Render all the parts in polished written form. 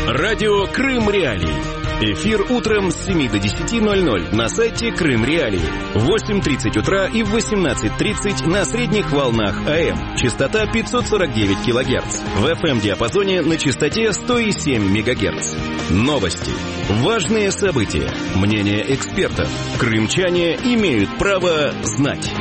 Радио Крым Реалии. Эфир утром с 7 до 10:00 на сайте Крым Реалии. В 8:30 утра и в 18:30 на средних волнах АМ. Частота 549 кГц. В FM-диапазоне на частоте 107 МГц. Новости. Важные события. Мнения экспертов. Крымчане имеют право знать.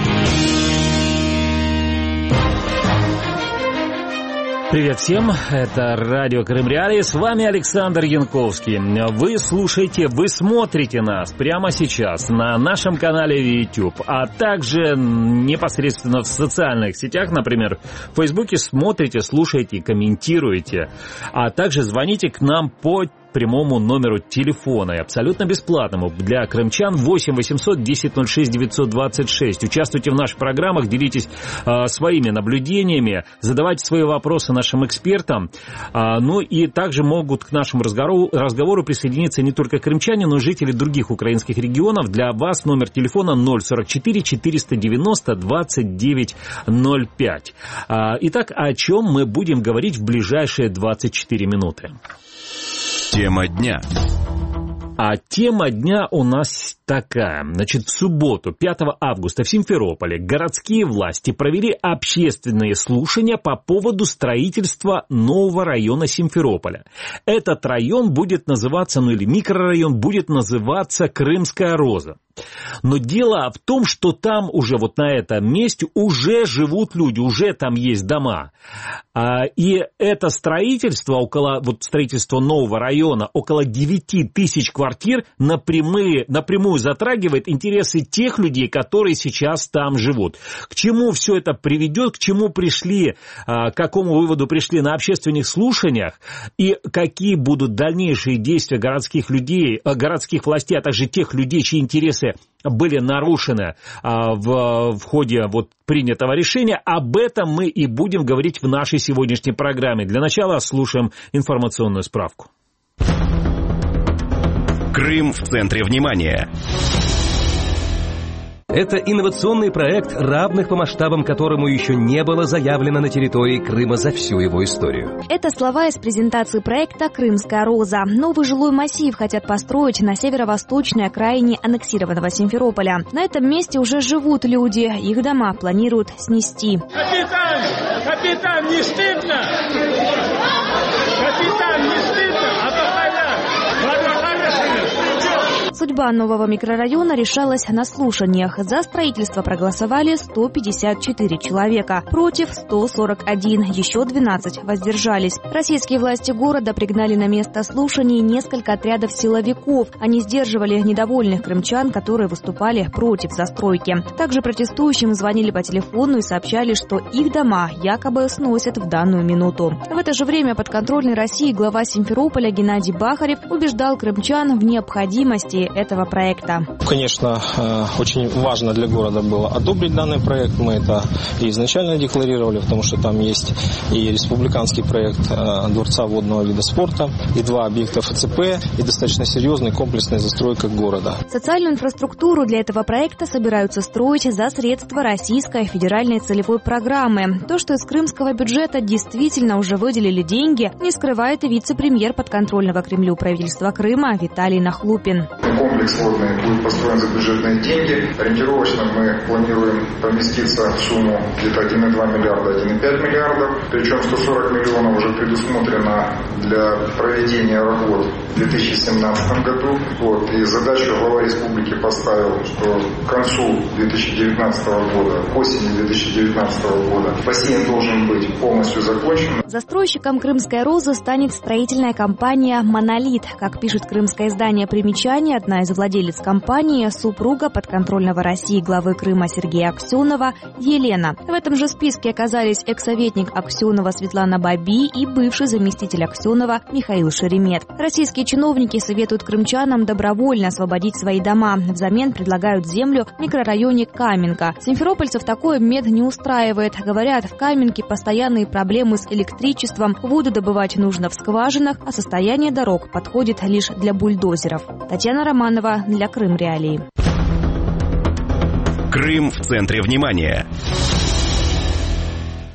Привет всем, это радио Крым Реалии, с вами Александр Янковский. Вы слушаете, вы смотрите нас прямо сейчас на нашем канале YouTube, а также непосредственно в социальных сетях, например, в Фейсбуке смотрите, слушаете, комментируете, а также звоните к нам по прямому номеру телефона, и абсолютно бесплатному для крымчан 8 800 10 06 926. Участвуйте в наших программах, делитесь своими наблюдениями, задавайте свои вопросы нашим экспертам. Ну и также могут к нашему разговору присоединиться не только крымчане, но и жители других украинских регионов. Для вас номер телефона 044 490 29 05. Итак, о чем мы будем говорить в ближайшие 24 минуты? Тема дня. А тема дня у нас такая. Значит, в субботу, 5 августа, в Симферополе городские власти провели общественные слушания по поводу строительства нового района Симферополя. Этот район будет называться, или микрорайон будет называться Крымская Роза. Но дело в том, что там уже вот на этом месте уже живут люди, уже там есть дома. И это строительство, строительство нового района, около 9 тысяч квартир напрямую затрагивает интересы тех людей, которые сейчас там живут. К чему все это приведет, к чему пришли, к какому выводу пришли на общественных слушаниях, и какие будут дальнейшие действия городских властей, а также тех людей, чьи интересы были нарушены в ходе принятого решения, об этом мы и будем говорить в нашей сегодняшней программе. Для начала слушаем информационную справку. Крым в центре внимания. Это инновационный проект, равных по масштабам которому еще не было заявлено на территории Крыма за всю его историю. Это слова из презентации проекта «Крымская Роза». Новый жилой массив хотят построить на северо-восточной окраине аннексированного Симферополя. На этом месте уже живут люди, их дома планируют снести. Капитан, не стыдно? Капитан, не стыдно? Судьба нового микрорайона решалась на слушаниях. За строительство проголосовали 154 человека, против 141, еще 12 воздержались. Российские власти города пригнали на место слушаний несколько отрядов силовиков. Они сдерживали недовольных крымчан, которые выступали против застройки. Также протестующим звонили по телефону и сообщали, что их дома якобы сносят в данную минуту. В это же время подконтрольный России глава Симферополя Геннадий Бахарев убеждал крымчан в необходимости этого проекта. Конечно, очень важно для города было одобрить данный проект. Мы это и изначально декларировали, потому что там есть и республиканский проект дворца водного вида спорта, и 2 объекта ФЦП, и достаточно серьезная комплексная застройка города. Социальную инфраструктуру для этого проекта собираются строить за средства Российской федеральной целевой программы. То, что из крымского бюджета действительно уже выделили деньги, не скрывает и вице-премьер подконтрольного Кремлю правительства Крыма Виталий Нахлупин. Комплекс водный будет построен за бюджетные деньги. Ориентировочно мы планируем поместиться в сумму где-то 1,2 миллиарда, 1,5 миллиардов. Причем 140 миллионов уже предусмотрено для проведения работ в 2017 году. И задачу глава республики поставил, что к концу 2019 года, к осени 2019 года бассейн должен быть полностью закончен. Застройщиком Крымской Розы станет строительная компания «Монолит». Как пишет крымское издание «Примечание», одна из владелец компании, супруга подконтрольного России главы Крыма Сергея Аксенова Елена. В этом же списке оказались экс-советник Аксенова Светлана Баби и бывший заместитель Аксенова Михаил Шеремет. Российские чиновники советуют крымчанам добровольно освободить свои дома. Взамен предлагают землю в микрорайоне Каменка. Симферопольцев такой обмен не устраивает. Говорят, в Каменке постоянные проблемы с электричеством, воду добывать нужно в скважинах, а состояние дорог подходит лишь для бульдозеров. Татьяна Романова для Крым Реалии. Крым в центре внимания.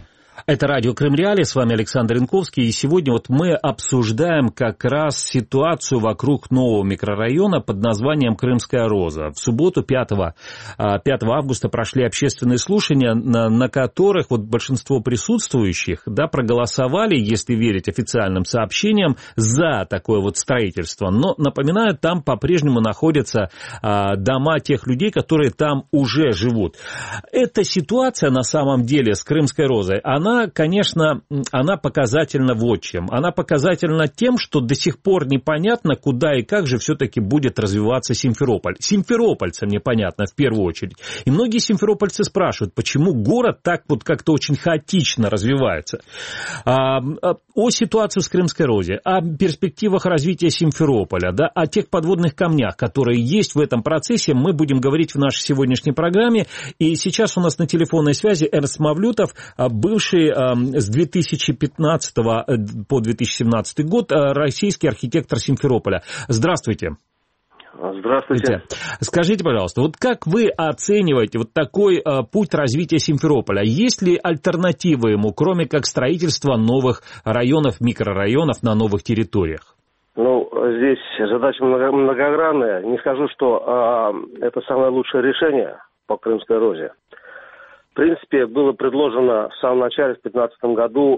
Это радио Крым Реалии, с вами Александр Янковский, и сегодня вот мы обсуждаем как раз ситуацию вокруг нового микрорайона под названием Крымская Роза. В субботу 5 августа прошли общественные слушания, на которых вот большинство присутствующих проголосовали, если верить официальным сообщениям, за такое вот строительство. Но, напоминаю, там по-прежнему находятся дома тех людей, которые там уже живут. Эта ситуация на самом деле с Крымской Розой, она показательна вот чем. Она показательна тем, что до сих пор непонятно, куда и как же все-таки будет развиваться Симферополь. Симферопольцам непонятно в первую очередь. И многие симферопольцы спрашивают, почему город так вот как-то очень хаотично развивается. О ситуации с Крымской Розой, о перспективах развития Симферополя, о тех подводных камнях, которые есть в этом процессе, мы будем говорить в нашей сегодняшней программе. И сейчас у нас на телефонной связи Эрнст Мавлютов, бывший с 2015 по 2017 год российский архитектор Симферополя. Здравствуйте. Здравствуйте. Скажите, пожалуйста, вот как вы оцениваете вот такой путь развития Симферополя? Есть ли альтернатива ему, кроме как строительства новых районов, микрорайонов на новых территориях? Здесь задача многогранная. Не скажу, что это самое лучшее решение по Крымской Розе. В принципе, было предложено в самом начале, в 2015 году,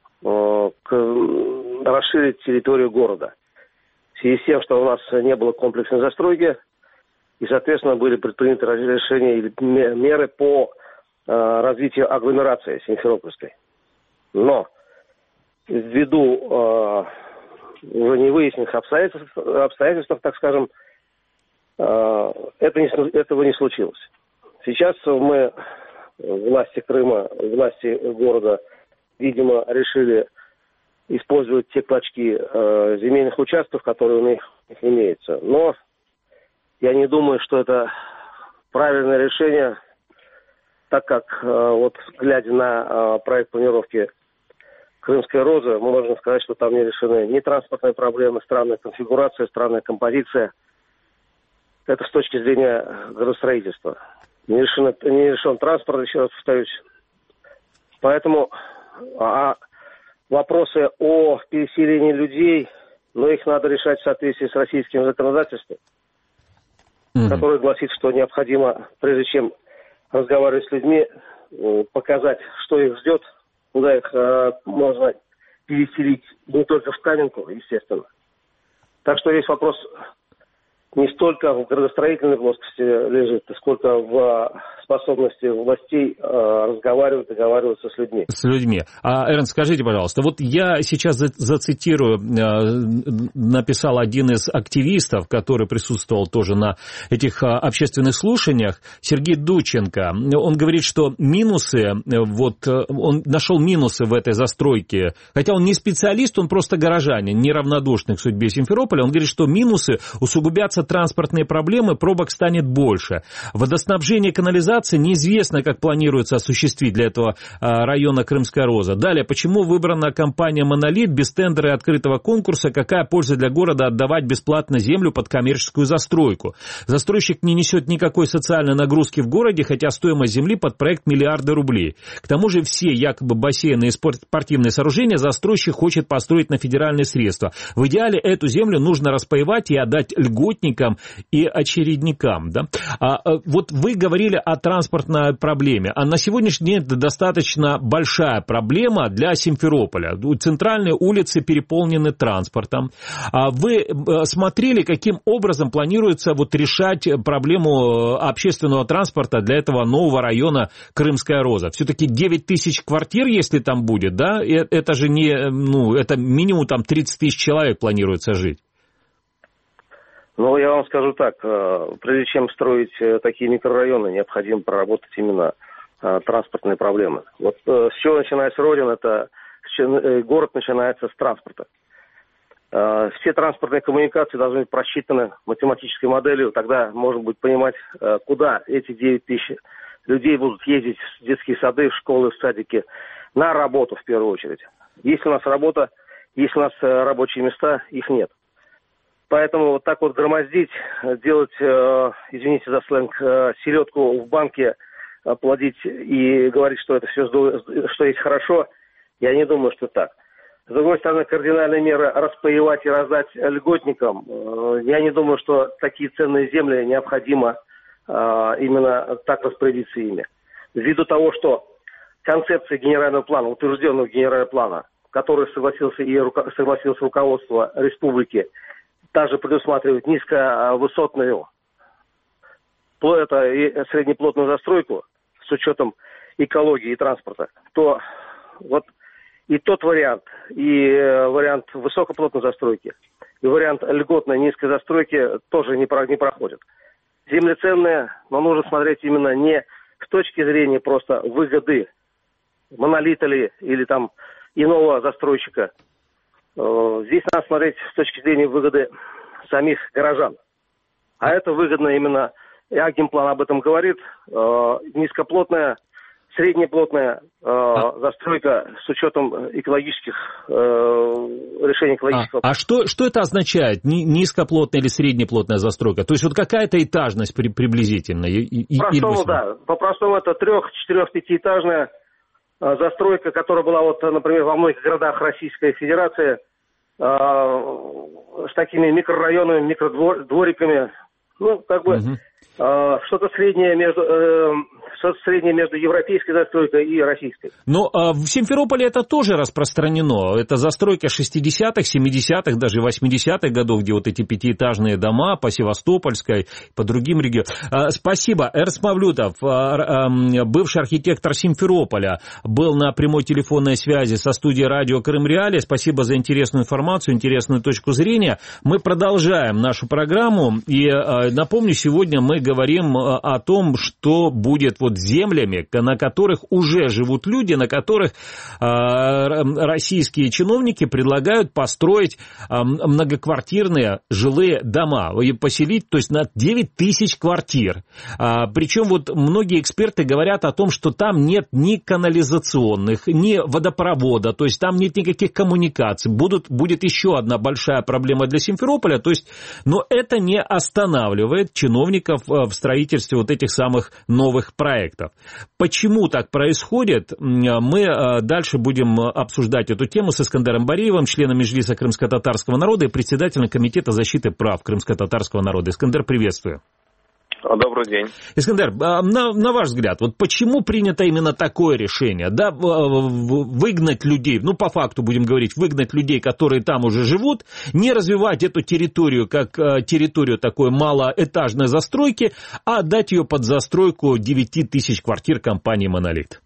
расширить территорию города. В связи с тем, что у нас не было комплексной застройки, и, соответственно, были предприняты решения или меры по развитию агломерации Симферопольской. Но ввиду уже невыясненных обстоятельств, так скажем, этого не случилось. Сейчас мы, власти Крыма, власти города, видимо, решили использовать те клочки земельных участков, которые у них имеются. Но я не думаю, что это правильное решение, так как, глядя на проект планировки Крымской Розы, мы можем сказать, что там не решены ни транспортные проблемы, странная конфигурация, странная композиция. Это с точки зрения градостроительства. Не решен транспорт, еще раз повторюсь. Поэтому вопросы о переселении людей, их надо решать в соответствии с российским законодательством, которое гласит, что необходимо, прежде чем разговаривать с людьми, показать, что их ждет, куда их можно переселить, не только в Каменку, естественно. Так что весь вопрос не столько в градостроительной плоскости лежит, сколько в способности властей разговаривать, договариваться с людьми. С людьми. Эрнст, скажите, пожалуйста, вот я сейчас зацитирую, написал один из активистов, который присутствовал тоже на этих общественных слушаниях, Сергей Дученко. Он говорит, что минусы, он нашел минусы в этой застройке, хотя он не специалист, он просто горожанин, неравнодушный к судьбе Симферополя. Он говорит, что минусы усугубятся транспортные проблемы, пробок станет больше. Водоснабжение и канализация неизвестно, как планируется осуществить для этого района Крымская Роза. Далее, почему выбрана компания «Монолит» без тендера и открытого конкурса? Какая польза для города отдавать бесплатно землю под коммерческую застройку? Застройщик не несет никакой социальной нагрузки в городе, хотя стоимость земли под проект миллиарды рублей. К тому же все якобы бассейны и спортивные сооружения застройщик хочет построить на федеральные средства. В идеале эту землю нужно распаевать и отдать льготникам и очередникам. Да? Вот вы говорили о транспортной проблеме, а на сегодняшний день это достаточно большая проблема для Симферополя. Центральные улицы переполнены транспортом. Вы смотрели, каким образом планируется решать проблему общественного транспорта для этого нового района Крымская Роза? Все-таки 9 тысяч квартир, если там будет, да? Это же не, это минимум там 30 тысяч человек планируется жить. Я вам скажу так, прежде чем строить такие микрорайоны, необходимо проработать именно транспортные проблемы. С чего начинается Родина, город начинается с транспорта. Все транспортные коммуникации должны быть просчитаны математической моделью, тогда можно будет понимать, куда эти 9 тысяч людей будут ездить в детские сады, в школы, в садики, на работу в первую очередь. Есть у нас работа, есть у нас рабочие места, их нет. Поэтому так громоздить, делать, извините за сленг, селедку в банке плодить и говорить, что это все, что есть хорошо, я не думаю, что так. С другой стороны, кардинальные меры распаевать и раздать льготникам, я не думаю, что такие ценные земли необходимо именно так распорядиться ими. Ввиду того, что концепция генерального плана, утвержденного генерального плана, который согласилось руководство республики, также предусматривает низковысотную и среднеплотную застройку с учетом экологии и транспорта, то вот и тот вариант, и вариант высокоплотной застройки, и вариант льготной низкой застройки тоже не проходят. Земли ценные, но нужно смотреть именно не с точки зрения просто выгоды монолита ли или там иного застройщика. Здесь надо смотреть с точки зрения выгоды самих горожан. А это выгодно именно, и Агимплан об этом говорит, низкоплотная, среднеплотная застройка с учетом экологических решений экологического. А что это означает? Низкоплотная или среднеплотная застройка? То есть вот какая-то этажность приблизительно? По-простому, да. По-простому это 3-4-5-этажная застройка, которая была, вот, например, во многих городах Российской Федерации с такими микрорайонами, микродвориками. Ну, как бы что-то среднее между европейской застройкой и российской. Но в Симферополе это тоже распространено. Это застройка 60-х, 70-х, даже 80-х годов, где вот эти пятиэтажные дома по Севастопольской, по другим регионам. Спасибо. Эрс Мавлютов, бывший архитектор Симферополя, был на прямой телефонной связи со студией радио Крым Реалии. Спасибо за интересную информацию, интересную точку зрения. Мы продолжаем нашу программу. И напомню, сегодня мы говорим о том, что будет вот с землями, на которых уже живут люди, на которых российские чиновники предлагают построить многоквартирные жилые дома и поселить, то есть на 9 тысяч квартир. Причем вот многие эксперты говорят о том, что там нет ни канализационных, ни водопровода, то есть там нет никаких коммуникаций. Будет еще одна большая проблема для Симферополя, то есть, но это не останавливает чиновников в строительстве вот этих самых новых проектов. Почему так происходит? Мы дальше будем обсуждать эту тему с Искандером Бариевым, членом Меджлиса крымско-татарского народа и председателем Комитета защиты прав крымско-татарского народа. Искандер, приветствую. Добрый день. Искандер, на ваш взгляд, вот почему принято именно такое решение? Да, выгнать людей, ну, по факту будем говорить, выгнать людей, которые там уже живут, не развивать эту территорию как территорию такой малоэтажной застройки, а отдать ее под застройку 9 тысяч квартир компании «Монолит».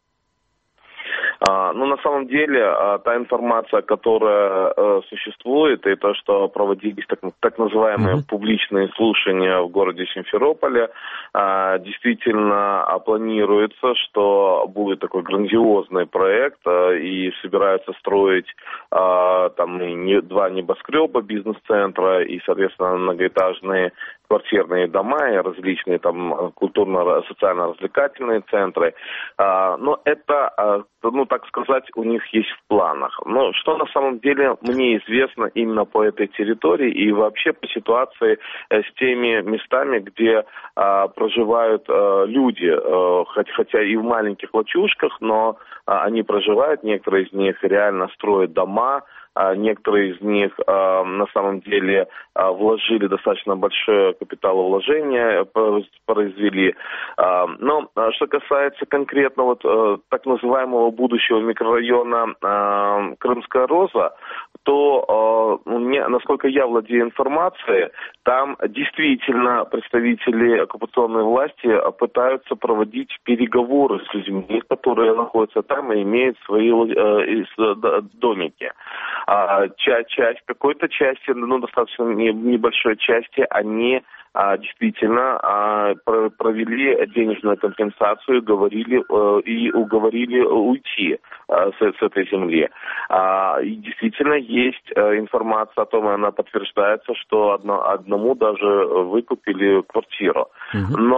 Ну, на самом деле, та информация, которая существует, и то, что проводились так называемые публичные слушания в городе Симферополе, действительно планируется, что будет такой грандиозный проект, и собираются строить там два небоскреба бизнес-центра и, соответственно, многоэтажные квартирные дома и различные там культурно-социально-развлекательные центры. Но это, ну, так сказать, у них есть в планах. Но что на самом деле мне известно именно по этой территории и вообще по ситуации с теми местами, где проживают люди, хотя и в маленьких лачушках, но они проживают, некоторые из них реально строят дома, некоторые из них на самом деле вложили достаточно большое капиталовложение, произвели. Но что касается конкретно вот так называемого будущего микрорайона Крымская Роза, то, насколько я владею информацией, там действительно представители оккупационной власти пытаются проводить переговоры с людьми, которые находятся там и имеют свои домики. Какой-то части, ну, достаточно небольшой части, они действительно провели денежную компенсацию и уговорили уйти с этой земли. И действительно есть информация о том, и она подтверждается, что одному даже выкупили квартиру. Но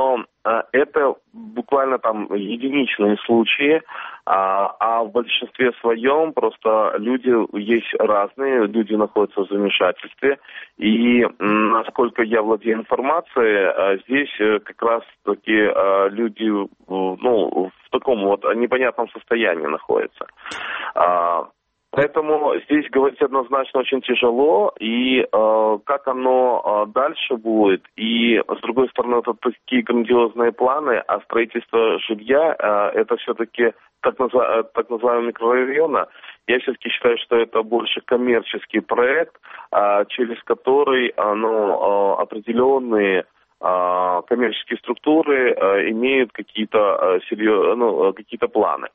это буквально там единичные случаи, а в большинстве своем просто люди есть разные, люди находятся в замешательстве, и насколько я владею информацией, здесь как раз-таки люди, в таком вот непонятном состоянии находятся. Поэтому здесь говорить однозначно очень тяжело, и как оно дальше будет, и с другой стороны, это такие грандиозные планы, а строительство жилья, это все-таки так называемые микрорайоны. Я все-таки считаю, что это больше коммерческий проект, через который определенные коммерческие структуры имеют какие-то какие-то планы.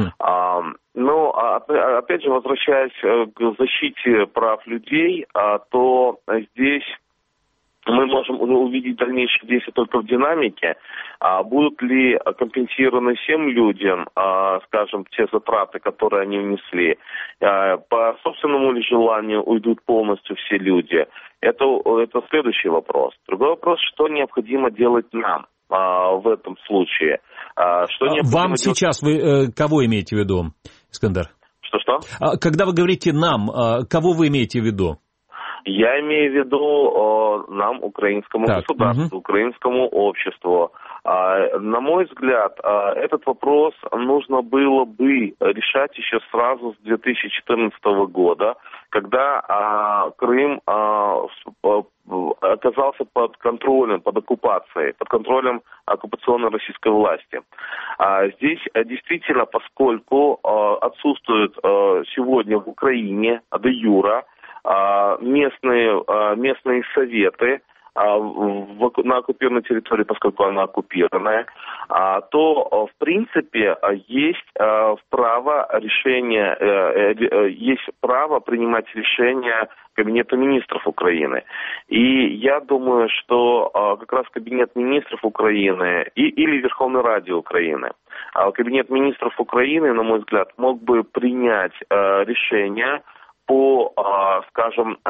Опять же, возвращаясь к защите прав людей, то здесь мы можем увидеть дальнейшие действия только в динамике. Будут ли компенсированы всем людям, скажем, те затраты, которые они внесли? По собственному ли желанию уйдут полностью все люди? Это следующий вопрос. Другой вопрос, что необходимо делать нам в этом случае? Вам сейчас вы кого имеете в виду, Искандер? Что? Когда вы говорите «нам», кого вы имеете в виду? Я имею в виду нам, украинскому государству, украинскому обществу. На мой взгляд, этот вопрос нужно было бы решать еще сразу с 2014 года, когда Крым оказался под контролем, под оккупацией, под контролем оккупационной российской власти. Здесь действительно, поскольку отсутствует сегодня в Украине де юре местные советы на оккупированной территории, поскольку она оккупированная, то в принципе есть право принимать решения Кабинета министров Украины. И я думаю, что как раз Кабинет министров Украины или Верховная Рада Украины, Кабинет министров Украины, на мой взгляд, мог бы принять решение по, скажем,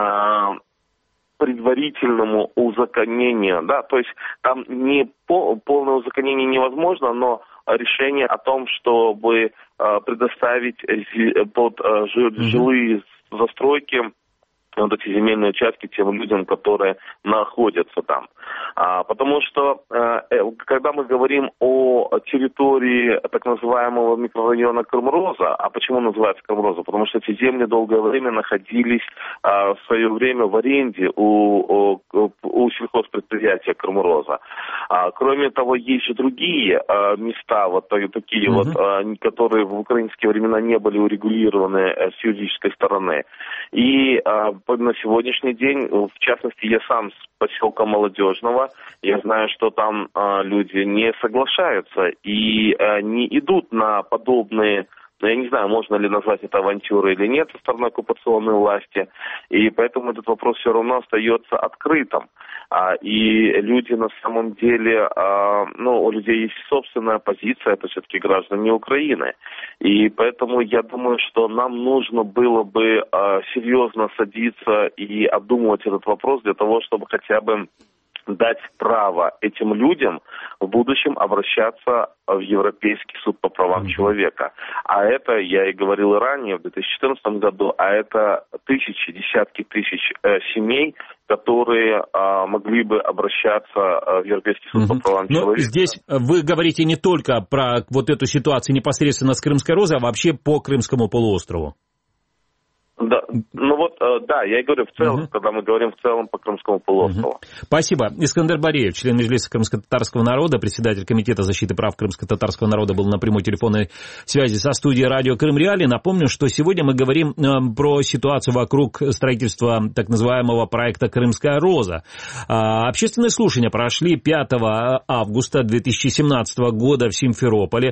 предварительному узаконению, да, то есть там не полное узаконение невозможно, но решение о том, чтобы предоставить под жилые застройки вот эти земельные участки тем людям, которые находятся там. Потому что, когда мы говорим о территории так называемого микрорайона Крым-Роза, а почему называется Крым-Роза? Потому что эти земли долгое время находились в свое время в аренде у сельхозпредприятия Крым-Роза. Кроме того, есть же другие места, вот такие вот, которые в украинские времена не были урегулированы с юридической стороны. И на сегодняшний день, в частности, я сам с поселка Молодежного, я знаю, что там люди не соглашаются и не идут на подобные, я не знаю, можно ли назвать это авантюрой или нет со стороны оккупационной власти, и поэтому этот вопрос все равно остается открытым. И люди на самом деле, у людей есть собственная позиция, это все-таки граждане Украины. И поэтому я думаю, что нам нужно было бы серьезно садиться и обдумывать этот вопрос для того, чтобы хотя бы дать право этим людям в будущем обращаться в Европейский суд по правам человека. А это, я и говорил и ранее, в 2014 году, а это десятки тысяч семей, которые могли бы обращаться в Европейский суд по правам человека. Здесь вы говорите не только про вот эту ситуацию непосредственно с Крымской Розой, а вообще по Крымскому полуострову. Да, я и говорю в целом, когда мы говорим в целом по Крымскому полуострову. Спасибо. Искандер Бареев, член Меджлиса крымско-татарского народа, председатель Комитета защиты прав крымско-татарского народа, был на прямой телефонной связи со студией радио Крым Реалии. Напомню, что сегодня мы говорим про ситуацию вокруг строительства так называемого проекта «Крымская Роза». Общественные слушания прошли 5 августа 2017 года в Симферополе.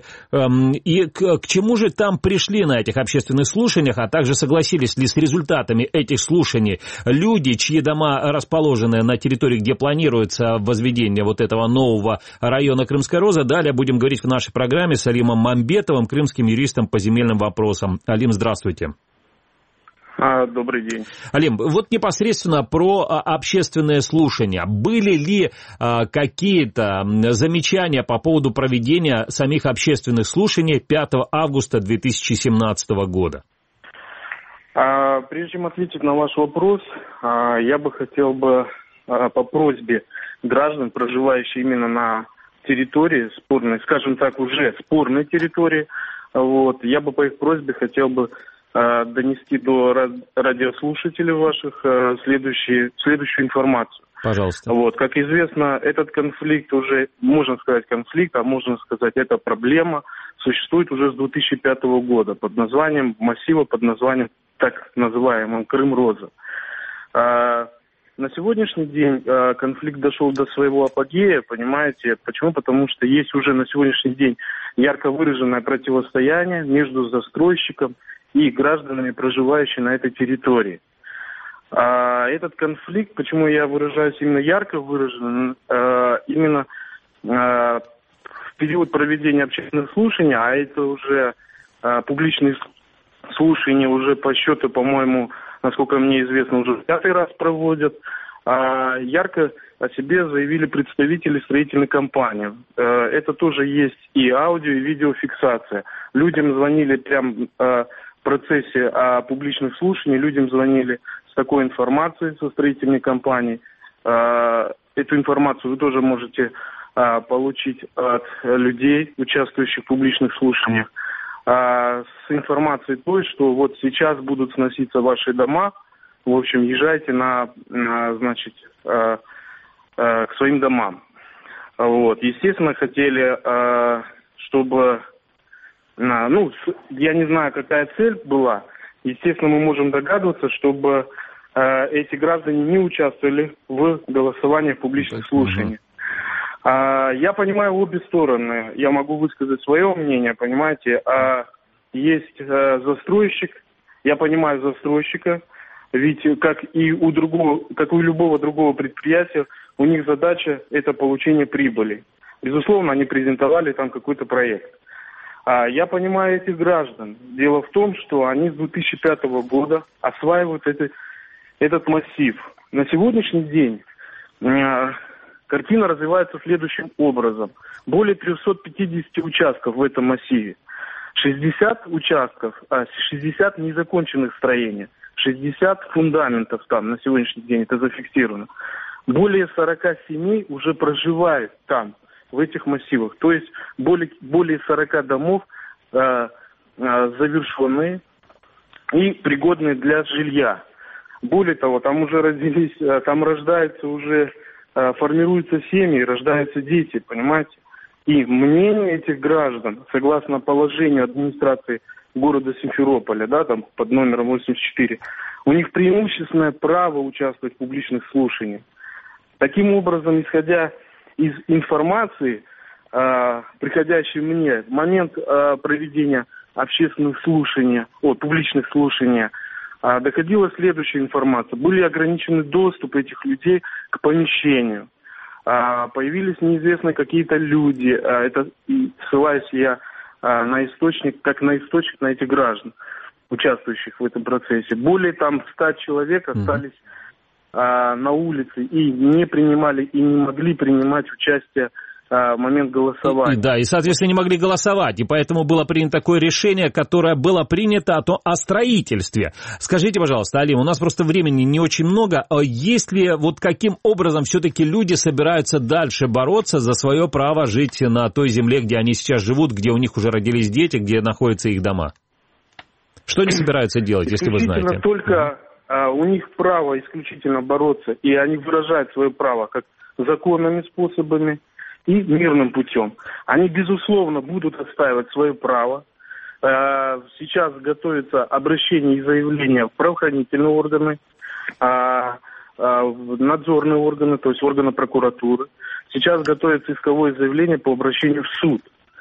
И к чему же там пришли на этих общественных слушаниях, а также согласились ли с результатами этих слушаний люди, чьи дома расположены на территории, где планируется возведение вот этого нового района Крымская Роза. Далее будем говорить в нашей программе с Алимом Мамбетовым, крымским юристом по земельным вопросам. Алим, здравствуйте. Добрый день. Алим, вот непосредственно про общественные слушания. Были ли какие-то замечания по поводу проведения самих общественных слушаний 5 августа 2017 года? Прежде чем ответить на ваш вопрос, я бы хотел по просьбе граждан, проживающих именно на территории спорной, скажем так, уже спорной территории, я бы по их просьбе хотел бы донести до радиослушателей ваших следующую информацию. Пожалуйста. Как известно, этот конфликт уже, можно сказать конфликт, а можно сказать, эта проблема существует уже с 2005 года под названием так называемым Крым-Роза. На сегодняшний день конфликт дошел до своего апогея, понимаете? Почему? Потому что есть уже на сегодняшний день ярко выраженное противостояние между застройщиком и гражданами, проживающими на этой территории. Этот конфликт, почему я выражаюсь именно ярко выражен, именно в период проведения общественных слушаний, а это уже публичные слушания уже по счету, по-моему, насколько мне известно, уже 5-й раз проводят, ярко о себе заявили представители строительной компании. Это тоже есть и аудио, и видеофиксация. Людям звонили прямо в процессе публичных слушаний, людям звонили с такой информацией со строительной компании. Эту информацию вы тоже можете получить от людей, участвующих в публичных слушаниях. С информацией той, что вот сейчас будут сноситься ваши дома, в общем, езжайте к своим домам. Естественно, хотели, чтобы, я не знаю, какая цель была, естественно, мы можем догадываться, чтобы эти граждане не участвовали в голосовании в публичных слушаниях. Я понимаю обе стороны, я могу высказать свое мнение, понимаете, есть застройщик, я понимаю застройщика, ведь как и у любого другого предприятия, у них задача это получение прибыли. Безусловно, они презентовали там какой-то проект. Я понимаю этих граждан. Дело в том, что они с 2005 года осваивают этот массив. На сегодняшний день картина развивается следующим образом. Более 350 участков в этом массиве. 60 участков, 60 незаконченных строений, 60 фундаментов там на сегодняшний день, это зафиксировано. Более 40 семей уже проживают там, в этих массивах. То есть более 40 домов завершенные и пригодные для жилья. Более того, там уже рождаются уже, формируются семьи, рождаются дети, понимаете? И мнение этих граждан, согласно положению администрации города Симферополя, там под номером 84, у них преимущественное право участвовать в публичных слушаниях. Таким образом, исходя из информации, приходящей мне, в момент проведения общественных слушаний, публичных слушаний, доходила следующая информация. Были ограничены доступ этих людей к помещению. Появились неизвестные какие-то люди, это ссылаюсь я на источник на этих граждан, участвующих в этом процессе. Более 100 человек остались на улице и не принимали и не могли принимать участие в момент голосования. И, соответственно, не могли голосовать, и поэтому было принято такое решение, которое было принято о строительстве. Скажите, пожалуйста, Алим, у нас просто времени не очень много. Есть ли, каким образом все-таки люди собираются дальше бороться за свое право жить на той земле, где они сейчас живут, где у них уже родились дети, где находятся их дома? Что они собираются делать, если вы знаете? Только у них право исключительно бороться, и они выражают свое право как законными способами и мирным путем. Они, безусловно, будут отстаивать свое право. Сейчас готовится обращение и заявление в правоохранительные органы, в надзорные органы, то есть органы прокуратуры. Сейчас готовится исковое заявление по обращению в суд.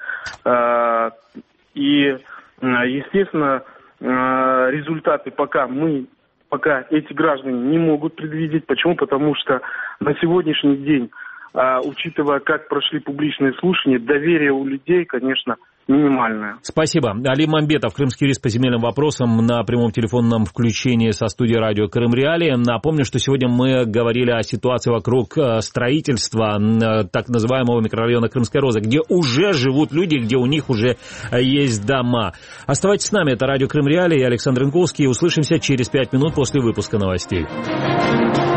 И, естественно, результаты пока эти граждане не могут предвидеть. Почему? Потому что на сегодняшний день, учитывая, как прошли публичные слушания, доверие у людей, конечно, минимальная. Спасибо. Али Мамбетов, крымский юрист по земельным вопросам, на прямом телефонном включении со студией радио Крым Реалии. Напомню, что сегодня мы говорили о ситуации вокруг строительства так называемого микрорайона Крымская Роза, где уже живут люди, где у них уже есть дома. Оставайтесь с нами, это радио Крым Реалии, я Александр Инковский. Услышимся через 5 минут после выпуска новостей.